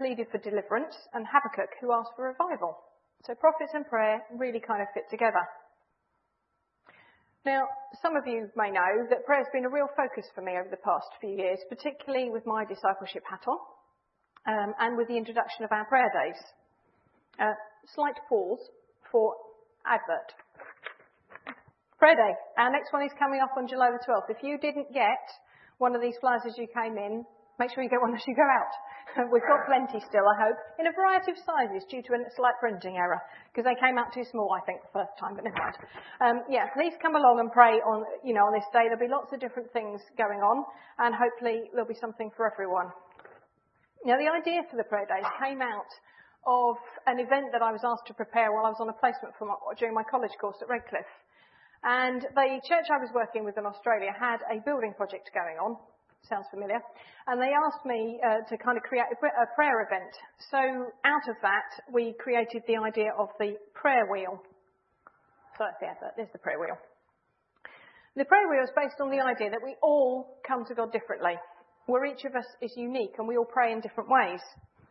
pleaded for deliverance, and Habakkuk, who asked for revival. So prophets and prayer really kind of fit together. Now, some of you may know that prayer has been a real focus for me over the past few years, particularly with my discipleship hat on, and with the introduction of our prayer days. Slight pause for advert. Prayer day. Our next one is coming up on July the 12th. If you didn't get one of these flyers as you came in, make sure you get one as you go out. We've got plenty still, I hope, in a variety of sizes due to a slight printing error, because they came out too small, I think, the first time, but never mind. Please come along and pray on this day. There'll be lots of different things going on, and hopefully there'll be something for everyone. Now, the idea for the prayer days came out of an event that I was asked to prepare while I was on a placement during my college course at Redcliffe. And the church I was working with in Australia had a building project going on. Sounds familiar. And they asked me to kind of create a prayer event. So out of that, we created the idea of the prayer wheel. So that's the advert. There's the prayer wheel. The prayer wheel is based on the idea that we all come to God differently, where each of us is unique and we all pray in different ways.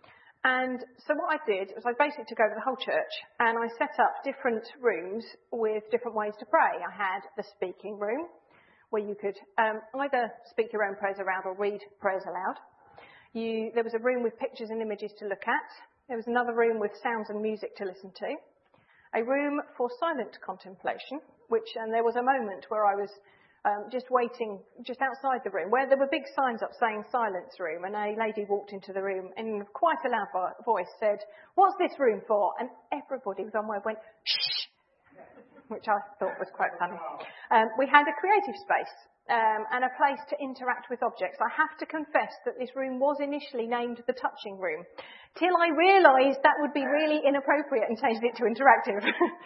And so what I did was I basically took over the whole church and I set up different rooms with different ways to pray. I had the speaking room, where you could either speak your own prayers aloud or read prayers aloud. There was a room with pictures and images to look at. There was another room with sounds and music to listen to. A room for silent contemplation, and there was a moment where I was just waiting just outside the room, where there were big signs up saying silence room, and a lady walked into the room and in quite a loud voice said, "What's this room for?" And everybody was on my went, "Shh," which I thought was quite funny. We had a creative space and a place to interact with objects. I have to confess that this room was initially named the touching room, till I realised that would be really inappropriate and changed it to interactive.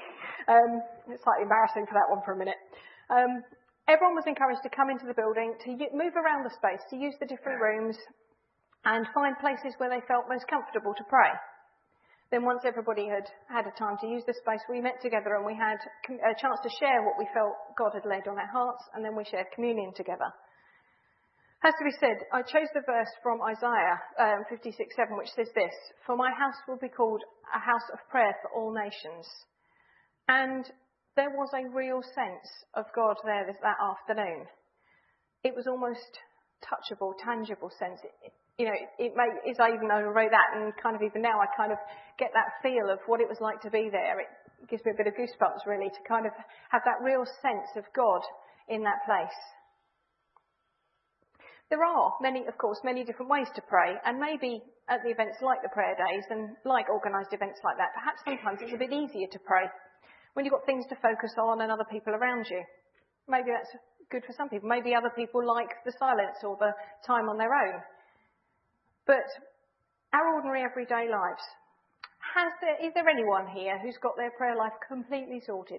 It's slightly embarrassing for that one for a minute. Everyone was encouraged to come into the building, to move around the space, to use the different rooms and find places where they felt most comfortable to pray. Then once everybody had had a time to use the space, we met together and we had a chance to share what we felt God had laid on our hearts, and then we shared communion together. Has to be said, I chose the verse from Isaiah 56:7, which says this: "For my house will be called a house of prayer for all nations." And there was a real sense of God there that afternoon. It was almost touchable, tangible sense. As I even wrote that, and kind of even now I kind of get that feel of what it was like to be there. It gives me a bit of goosebumps, really, to kind of have that real sense of God in that place. There are many different ways to pray, and maybe at the events like the prayer days and like organised events like that, perhaps sometimes it's a bit easier to pray when you've got things to focus on and other people around you. Maybe that's good for some people. Maybe other people like the silence or the time on their own. But our ordinary everyday lives, is there anyone here who's got their prayer life completely sorted?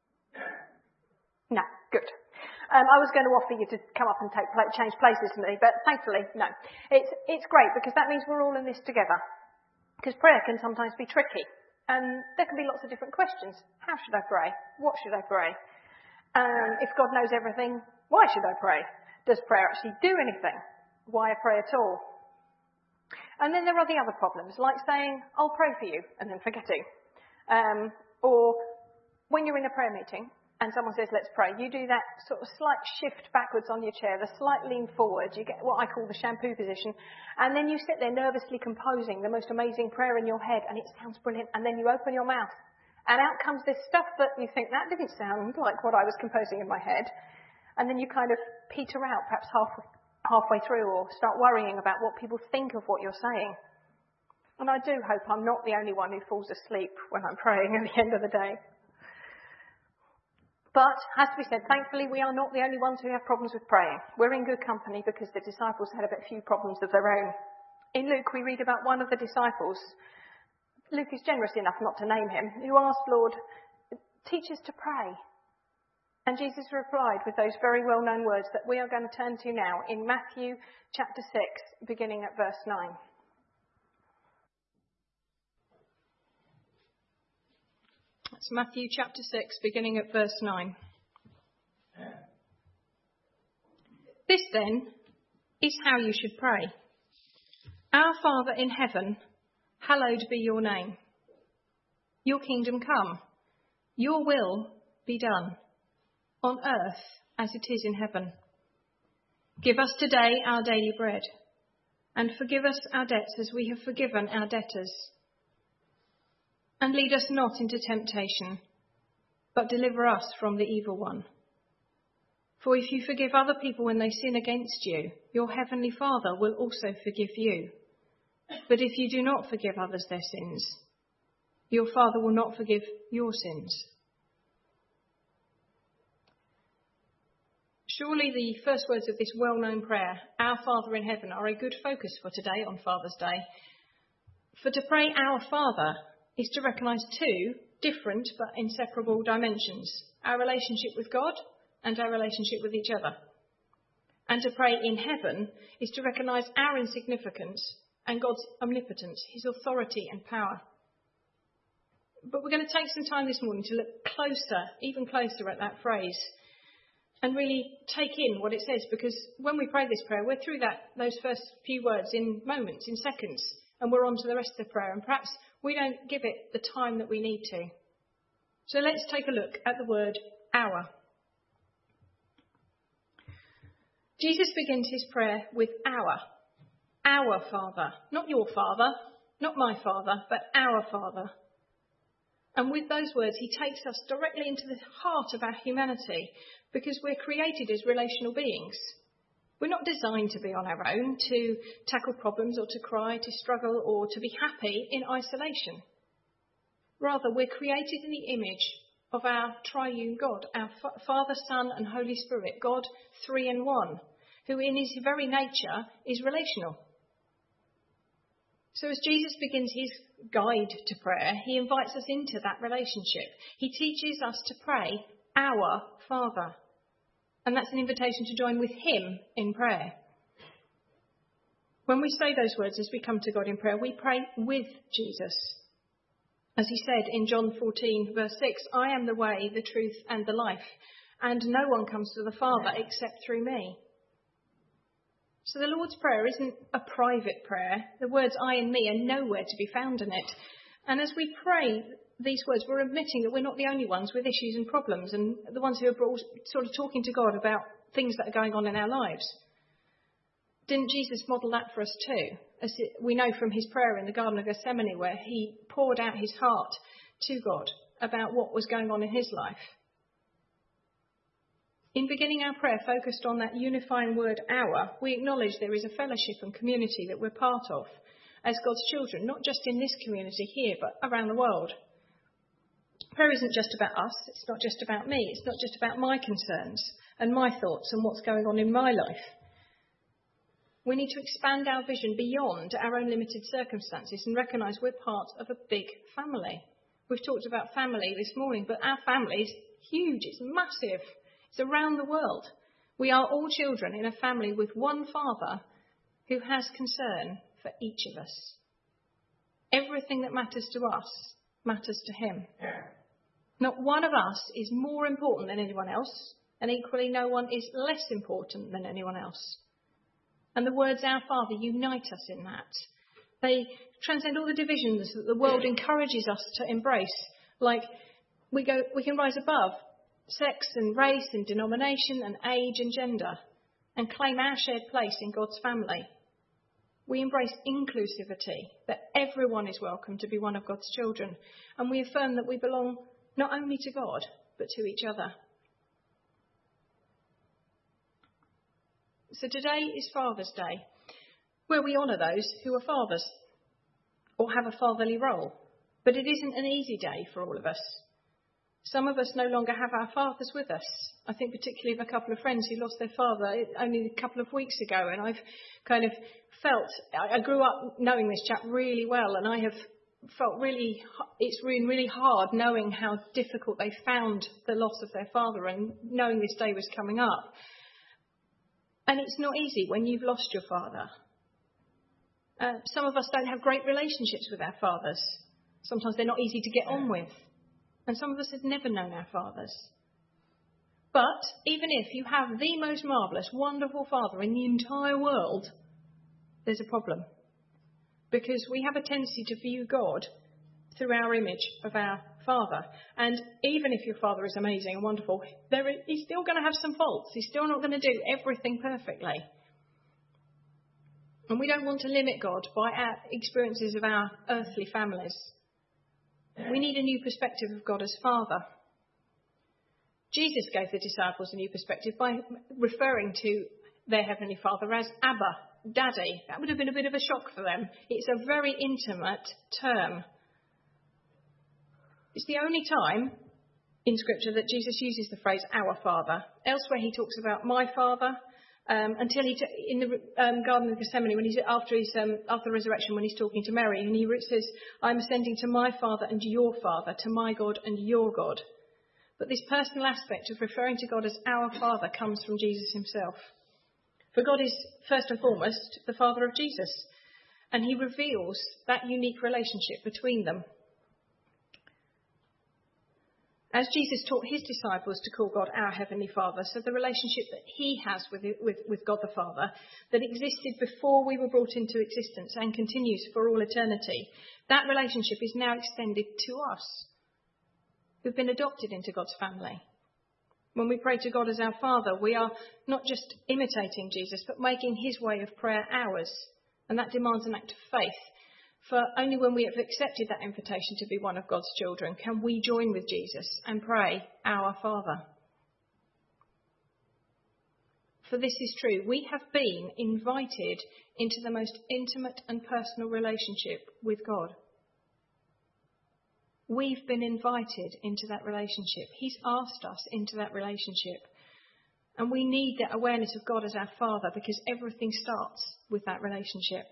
No, good. I was going to offer you to come up and change places with me, but thankfully, no. It's great because that means we're all in this together. Because prayer can sometimes be tricky. And there can be lots of different questions. How should I pray? What should I pray? If God knows everything, why should I pray? Does prayer actually do anything? Why pray at all? And then there are the other problems, like saying, "I'll pray for you," and then forgetting. Or when you're in a prayer meeting and someone says, "Let's pray," you do that sort of slight shift backwards on your chair, the slight lean forward. You get what I call the shampoo position. And then you sit there nervously composing the most amazing prayer in your head, and it sounds brilliant. And then you open your mouth, and out comes this stuff that you think, that didn't sound like what I was composing in my head. And then you kind of peter out, perhaps halfway through, or start worrying about what people think of what you're saying. And I do hope I'm not the only one who falls asleep when I'm praying at the end of the day. But, has to be said, thankfully we are not the only ones who have problems with praying. We're in good company because the disciples had a few problems of their own. In Luke, we read about one of the disciples. Luke is generous enough not to name him, who asked, "Lord, teach us to pray." And Jesus replied with those very well-known words that we are going to turn to now in Matthew chapter 6, beginning at verse 9. That's Matthew chapter 6, beginning at verse 9. "This then is how you should pray. Our Father in heaven, hallowed be your name. Your kingdom come, your will be done, on earth as it is in heaven. Give us today our daily bread, and forgive us our debts as we have forgiven our debtors. And lead us not into temptation, but deliver us from the evil one. For if you forgive other people when they sin against you, your heavenly Father will also forgive you. But if you do not forgive others their sins, your Father will not forgive your sins. Surely the first words of this well-known prayer, Our Father in heaven, are a good focus for today on Father's Day. For to pray Our Father is to recognise two different but inseparable dimensions: our relationship with God and our relationship with each other. And to pray in heaven is to recognise our insignificance and God's omnipotence, his authority and power. But we're going to take some time this morning to look closer, even closer at that phrase, and really take in what it says, because when we pray this prayer, we're through those first few words in moments, in seconds, and we're on to the rest of the prayer, and perhaps we don't give it the time that we need to. So let's take a look at the word our. Jesus begins his prayer with our Father, not your Father, not my Father, but our Father. And with those words, he takes us directly into the heart of our humanity, because we're created as relational beings. We're not designed to be on our own, to tackle problems or to cry, to struggle or to be happy in isolation. Rather, we're created in the image of our triune God, our Father, Son and Holy Spirit, God 3 in 1, who in his very nature is relational. So as Jesus begins his guide to prayer, he invites us into that relationship. He teaches us to pray, Our Father. And that's an invitation to join with him in prayer. When we say those words as we come to God in prayer, we pray with Jesus. As he said in John 14, verse 6, I am the way, the truth and the life, and no one comes to the Father except through me. So the Lord's Prayer isn't a private prayer. The words I and me are nowhere to be found in it. And as we pray these words, we're admitting that we're not the only ones with issues and problems, and the ones who are sort of talking to God about things that are going on in our lives. Didn't Jesus model that for us too? As we know from his prayer in the Garden of Gethsemane, where he poured out his heart to God about what was going on in his life. In beginning our prayer focused on that unifying word, our, we acknowledge there is a fellowship and community that we're part of as God's children, not just in this community here, but around the world. Prayer isn't just about us, it's not just about me, it's not just about my concerns and my thoughts and what's going on in my life. We need to expand our vision beyond our own limited circumstances and recognise we're part of a big family. We've talked about family this morning, but our family is huge, it's massive. It's around the world. We are all children in a family with one Father who has concern for each of us. Everything that matters to us matters to him. Not one of us is more important than anyone else, and equally no one is less important than anyone else. And the words Our Father unite us in that. They transcend all the divisions that the world encourages us to embrace, like we can rise above sex and race and denomination and age and gender, and claim our shared place in God's family. We embrace inclusivity, that everyone is welcome to be one of God's children, and we affirm that we belong not only to God, but to each other. So today is Father's Day, where we honour those who are fathers, or have a fatherly role. But it isn't an easy day for all of us. Some of us no longer have our fathers with us. I think particularly of a couple of friends who lost their father only a couple of weeks ago, and I've kind of felt, I grew up knowing this chap really well, and I have felt it's been really hard knowing how difficult they found the loss of their father and knowing this day was coming up. And it's not easy when you've lost your father. Some of us don't have great relationships with our fathers. Sometimes they're not easy to get on with. And some of us have never known our fathers. But even if you have the most marvellous, wonderful father in the entire world, there's a problem. because we have a tendency to view God through our image of our Father. And even if your Father is amazing and wonderful, he's still going to have some faults. He's still not going to do everything perfectly. And we don't want to limit God by our experiences of our earthly families. We need a new perspective of God as Father. Jesus gave the disciples a new perspective by referring to their Heavenly Father as Abba, Daddy. That would have been a bit of a shock for them. It's a very intimate term. It's the only time in Scripture that Jesus uses the phrase our Father. Elsewhere he talks about my Father, until in the Garden of Gethsemane, after the resurrection, when he's talking to Mary, and he says, I'm ascending to my Father and your Father, to my God and your God. But this personal aspect of referring to God as our Father comes from Jesus himself. For God is, first and foremost, the Father of Jesus, and he reveals that unique relationship between them. As Jesus taught his disciples to call God our Heavenly Father, so the relationship that he has with God the Father, that existed before we were brought into existence and continues for all eternity, that relationship is now extended to us. We've been adopted into God's family. When we pray to God as our Father, we are not just imitating Jesus, but making his way of prayer ours. And that demands an act of faith. For only when we have accepted that invitation to be one of God's children can we join with Jesus and pray, our Father. For this is true. We have been invited into the most intimate and personal relationship with God. We've been invited into that relationship. He's asked us into that relationship. And we need that awareness of God as our Father, because everything starts with that relationship.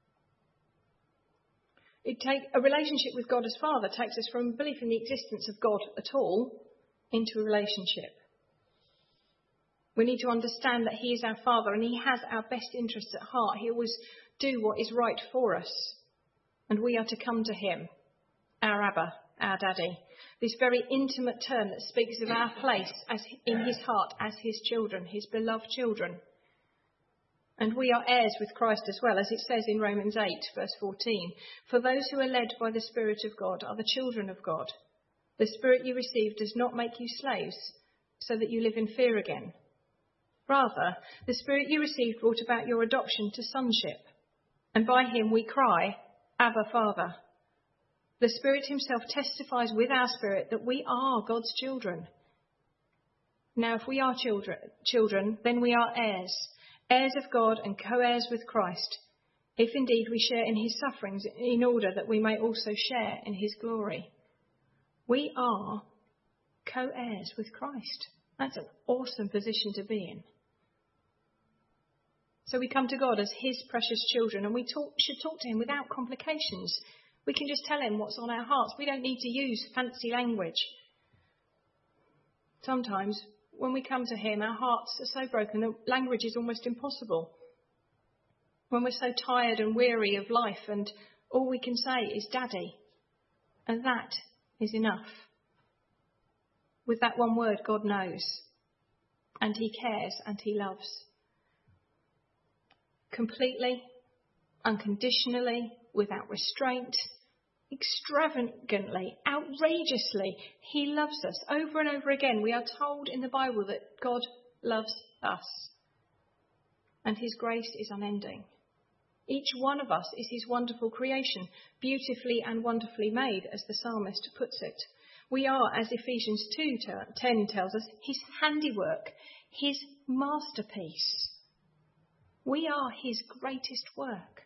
A relationship with God as Father takes us from belief in the existence of God at all into a relationship. We need to understand that he is our Father and he has our best interests at heart. He always do what is right for us. And we are to come to him, our Abba, our Daddy. This very intimate term that speaks of our place as in his heart as his children, his beloved children. And we are heirs with Christ as well, as it says in Romans 8, verse 14. For those who are led by the Spirit of God are the children of God. The Spirit you received does not make you slaves, so that you live in fear again. Rather, the Spirit you received brought about your adoption to sonship. And by him we cry, Abba, Father. The Spirit himself testifies with our spirit that we are God's children. Now, if we are children, then we are heirs. Heirs of God and co-heirs with Christ, if indeed we share in his sufferings, in order that we may also share in his glory. We are co-heirs with Christ. That's an awesome position to be in. So we come to God as his precious children, and we should talk to him without complications. We can just tell him what's on our hearts. We don't need to use fancy language. Sometimes when we come to him, our hearts are so broken that language is almost impossible. When we're so tired and weary of life and all we can say is Daddy. And that is enough. With that one word, God knows. And he cares and he loves. Completely, unconditionally, without restraint, extravagantly, outrageously, he loves us. Over and over again, we are told in the Bible that God loves us. And his grace is unending. Each one of us is his wonderful creation, beautifully and wonderfully made, as the psalmist puts it. We are, as Ephesians 2:10 tells us, his handiwork, his masterpiece. We are his greatest work.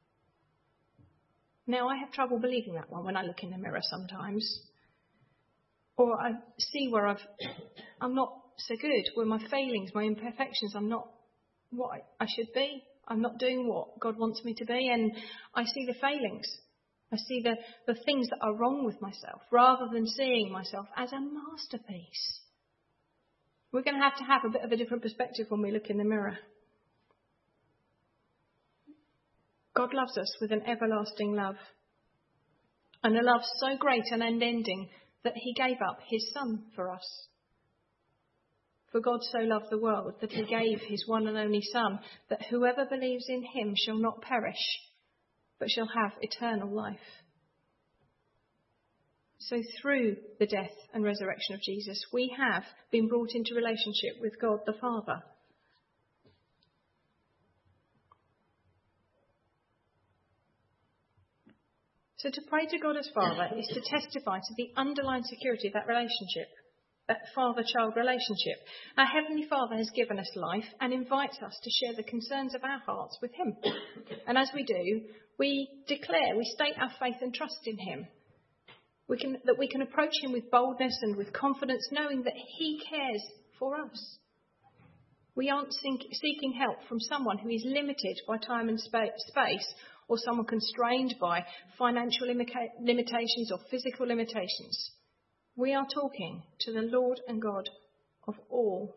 Now, I have trouble believing that one when I look in the mirror sometimes. Or I see where I'm not so good, where my failings, my imperfections, I'm not what I should be. I'm not doing what God wants me to be. And I see the failings. I see the things that are wrong with myself, rather than seeing myself as a masterpiece. We're going to have a bit of a different perspective when we look in the mirror. God loves us with an everlasting love. And a love so great and unending that he gave up his Son for us. For God so loved the world that he gave his one and only Son, that whoever believes in him shall not perish, but shall have eternal life. So through the death and resurrection of Jesus, we have been brought into relationship with God the Father. So to pray to God as Father is to testify to the underlying security of that relationship, that father-child relationship. Our Heavenly Father has given us life and invites us to share the concerns of our hearts with him. And as we do, we state our faith and trust in him. That we can approach him with boldness and with confidence, knowing that he cares for us. We aren't seeking help from someone who is limited by time and space, or someone constrained by financial limitations or physical limitations. We are talking to the Lord and God of all.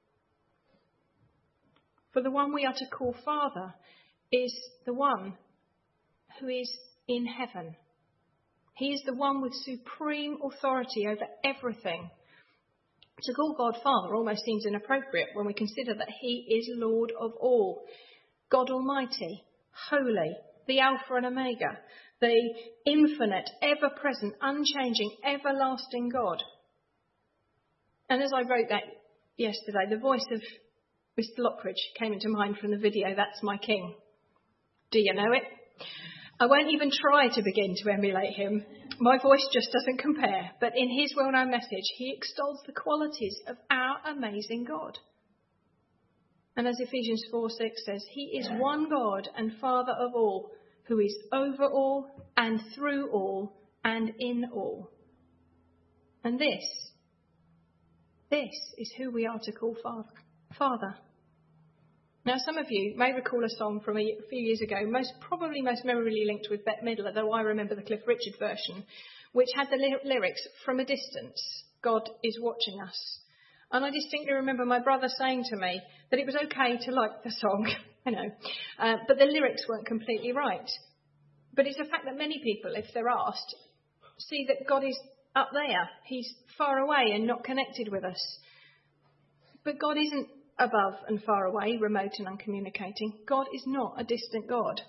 For the one we are to call Father is the one who is in heaven. He is the one with supreme authority over everything. To call God Father almost seems inappropriate when we consider that he is Lord of all, God Almighty, holy, the Alpha and Omega, the infinite, ever-present, unchanging, everlasting God. And as I wrote that yesterday, the voice of Mr. Lockridge came into mind from the video, That's My King. Do you know it? I won't even try to begin to emulate him. My voice just doesn't compare. But in his well-known message, he extols the qualities of our amazing God. And as Ephesians 4:6 says, he is one God and Father of all, who is over all and through all and in all. And this is who we are to call Father. Now, some of you may recall a song from a few years ago, most memorably linked with Bette Midler, though I remember the Cliff Richard version, which had the lyrics, "From a distance, God is watching us." And I distinctly remember my brother saying to me that it was okay to like the song, but the lyrics weren't completely right. But it's a fact that many people, if they're asked, see that God is up there. He's far away and not connected with us. But God isn't above and far away, remote and uncommunicating. God is not a distant God.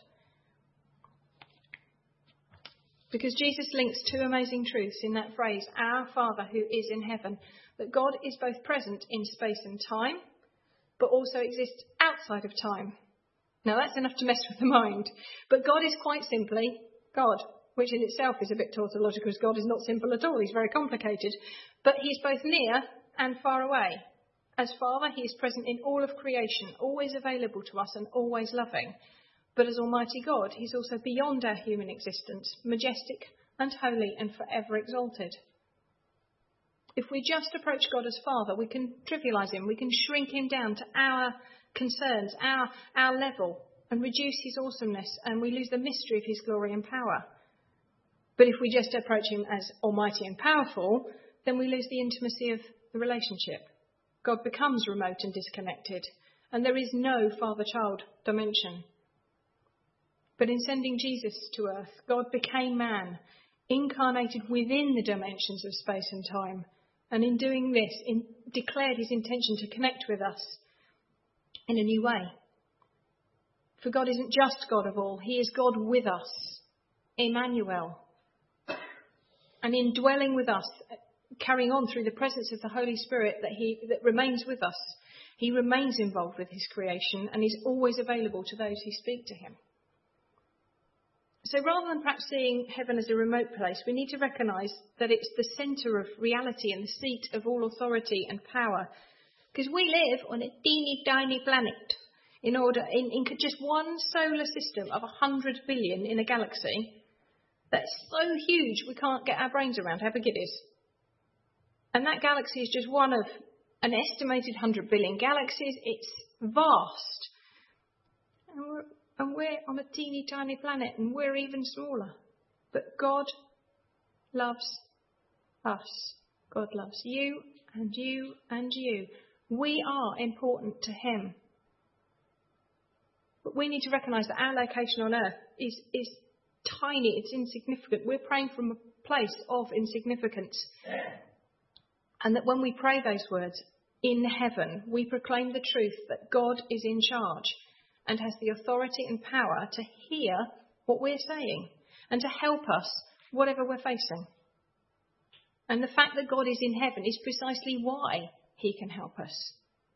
Because Jesus links two amazing truths in that phrase, our Father who is in heaven, that God is both present in space and time, but also exists outside of time. Now that's enough to mess with the mind, but God is quite simply God, which in itself is a bit tautological, as God is not simple at all, he's very complicated, but he's both near and far away. As Father, he is present in all of creation, always available to us and always loving. But as Almighty God, he's also beyond our human existence, majestic and holy and forever exalted. If we just approach God as Father, we can trivialise him, we can shrink him down to our concerns, our level, and reduce his awesomeness, and we lose the mystery of his glory and power. But if we just approach him as almighty and powerful, then we lose the intimacy of the relationship. God becomes remote and disconnected, and there is no father-child dimension. But in sending Jesus to earth, God became man, incarnated within the dimensions of space and time, and in doing this, declared his intention to connect with us in a new way. For God isn't just God of all, he is God with us, Emmanuel. And in dwelling with us, carrying on through the presence of the Holy Spirit that remains with us, he remains involved with his creation and is always available to those who speak to him. So rather than perhaps seeing heaven as a remote place, we need to recognise that it's the centre of reality and the seat of all authority and power. Because we live on a teeny tiny planet in just one solar system of 100 billion in a galaxy that's so huge we can't get our brains around how big it is. And that galaxy is just one of an estimated 100 billion galaxies. It's vast. And we're on a teeny tiny planet and we're even smaller. But God loves us. God loves you and you and you. We are important to him. But we need to recognise that our location on earth is tiny. It's insignificant. We're praying from a place of insignificance. And that when we pray those words, in heaven, we proclaim the truth that God is in charge and has the authority and power to hear what we're saying and to help us whatever we're facing. And the fact that God is in heaven is precisely why he can help us.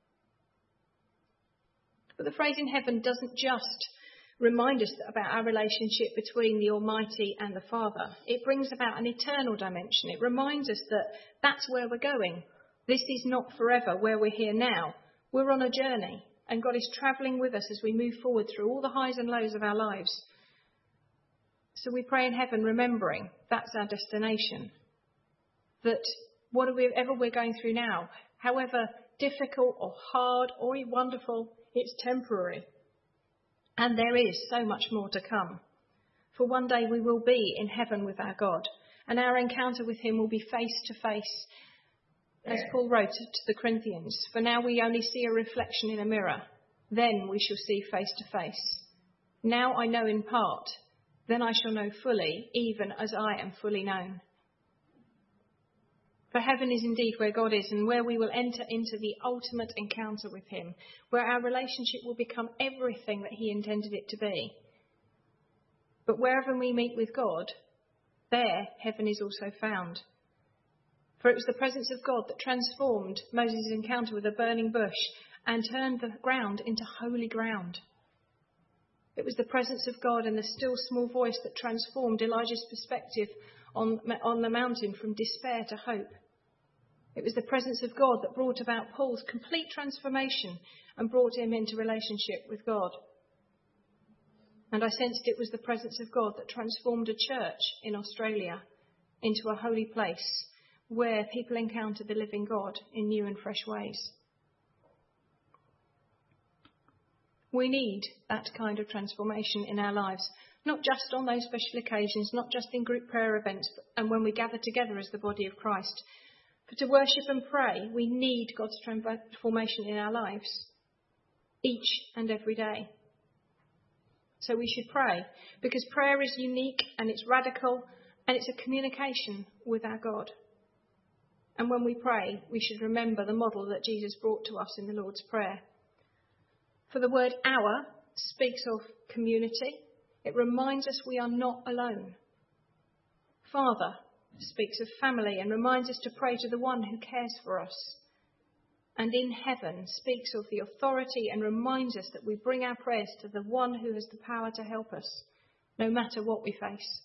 But the phrase in heaven doesn't just remind us about our relationship between the Almighty and the Father. It brings about an eternal dimension. It reminds us that that's where we're going. This is not forever where we're here now. We're on a journey, and God is travelling with us as we move forward through all the highs and lows of our lives. So we pray in heaven remembering that's our destination. That whatever we're going through now, however difficult or hard or wonderful, it's temporary. And there is so much more to come. For one day we will be in heaven with our God, and our encounter with him will be face to face. As Paul wrote to the Corinthians, for now we only see a reflection in a mirror. Then we shall see face to face. Now I know in part, then I shall know fully, even as I am fully known. For heaven is indeed where God is, and where we will enter into the ultimate encounter with him, where our relationship will become everything that he intended it to be. But wherever we meet with God, there heaven is also found. For it was the presence of God that transformed Moses' encounter with a burning bush and turned the ground into holy ground. It was the presence of God and the still small voice that transformed Elijah's perspective on the mountain from despair to hope. It was the presence of God that brought about Paul's complete transformation and brought him into relationship with God. And I sensed it was the presence of God that transformed a church in Australia into a holy place where people encountered the living God in new and fresh ways. We need that kind of transformation in our lives, not just on those special occasions, not just in group prayer events, and when we gather together as the body of Christ. But to worship and pray, we need God's transformation in our lives, each and every day. So we should pray, because prayer is unique and it's radical and it's a communication with our God. And when we pray, we should remember the model that Jesus brought to us in the Lord's Prayer. For the word our speaks of community. It reminds us we are not alone. Father speaks of family and reminds us to pray to the one who cares for us. And in heaven speaks of the authority and reminds us that we bring our prayers to the one who has the power to help us, no matter what we face.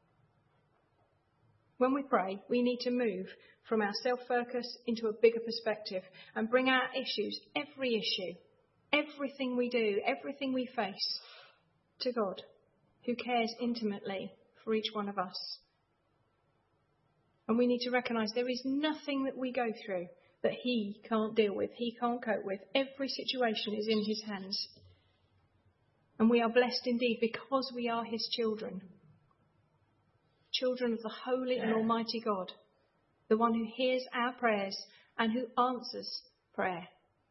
When we pray, we need to move from our self-focus into a bigger perspective and bring our issues, every issue, everything we do, everything we face, to God, who cares intimately for each one of us. And we need to recognise there is nothing that we go through that he can't deal with, he can't cope with. Every situation is in his hands. And we are blessed indeed because we are his children. Children of the holy and almighty God, the one who hears our prayers and who answers prayer.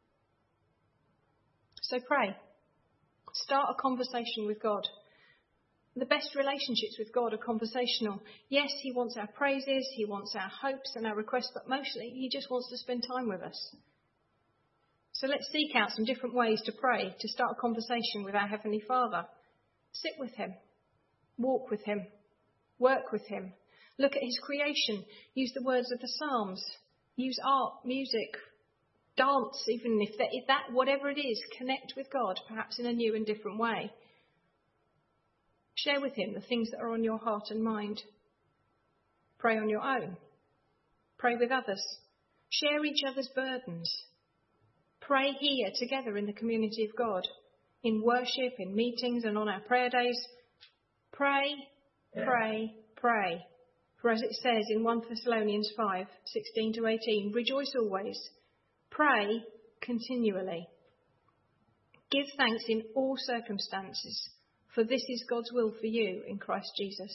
So pray. Start a conversation with God. The best relationships with God are conversational. Yes, he wants our praises, he wants our hopes and our requests, but mostly he just wants to spend time with us. So let's seek out some different ways to pray, to start a conversation with our Heavenly Father. Sit with him, walk with him, work with him, look at his creation, use the words of the Psalms, use art, music, dance, even if that, whatever it is, connect with God, perhaps in a new and different way. Share with him the things that are on your heart and mind. Pray on your own. Pray with others. Share each other's burdens. Pray here together in the community of God, in worship, in meetings and on our prayer days. Pray, pray, pray. For as it says in 1 Thessalonians 5:16-18, rejoice always. Pray continually. Give thanks in all circumstances, for this is God's will for you in Christ Jesus.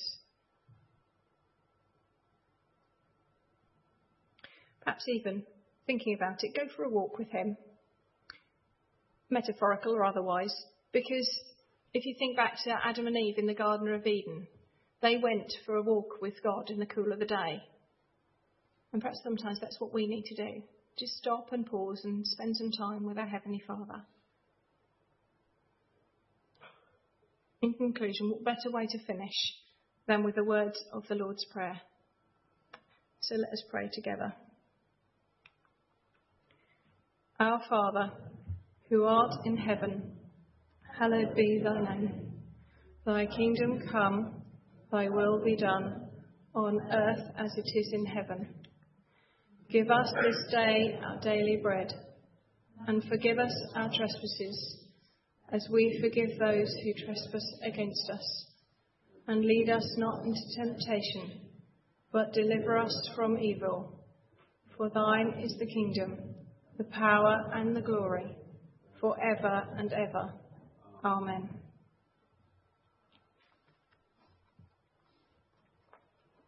Perhaps even thinking about it, go for a walk with him, metaphorical or otherwise, because if you think back to Adam and Eve in the Garden of Eden, they went for a walk with God in the cool of the day. And perhaps sometimes that's what we need to do. Just stop and pause and spend some time with our Heavenly Father. In conclusion, what better way to finish than with the words of the Lord's Prayer? So let us pray together. Our Father, who art in heaven, hallowed be thy name. Thy kingdom come, thy will be done, on earth as it is in heaven. Give us this day our daily bread, and forgive us our trespasses, as we forgive those who trespass against us. And lead us not into temptation, but deliver us from evil. For thine is the kingdom, the power and the glory, for ever and ever. Amen.